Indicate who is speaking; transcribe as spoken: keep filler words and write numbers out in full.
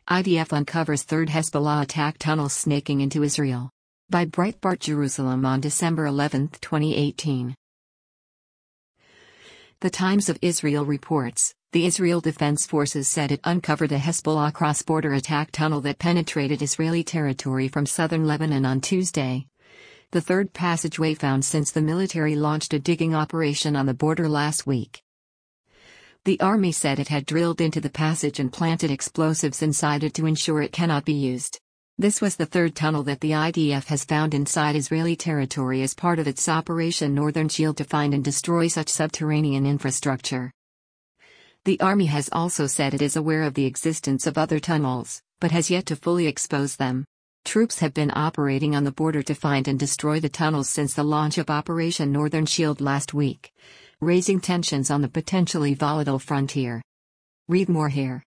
Speaker 1: I D F uncovers third Hezbollah attack tunnel snaking into Israel. By Breitbart Jerusalem on December eleventh, twenty eighteen. The Times of Israel reports, the Israel Defense Forces said it uncovered a Hezbollah cross-border attack tunnel that penetrated Israeli territory from southern Lebanon on Tuesday. The third passageway found since the military launched a digging operation on the border last week. The army said it had drilled into the passage and planted explosives inside it to ensure it cannot be used. This was the third tunnel that the I D F has found inside Israeli territory as part of its Operation Northern Shield to find and destroy such subterranean infrastructure. The army has also said it is aware of the existence of other tunnels, but has yet to fully expose them. Troops have been operating on the border to find and destroy the tunnels since the launch of Operation Northern Shield last week, raising tensions on the potentially volatile frontier. Read more here.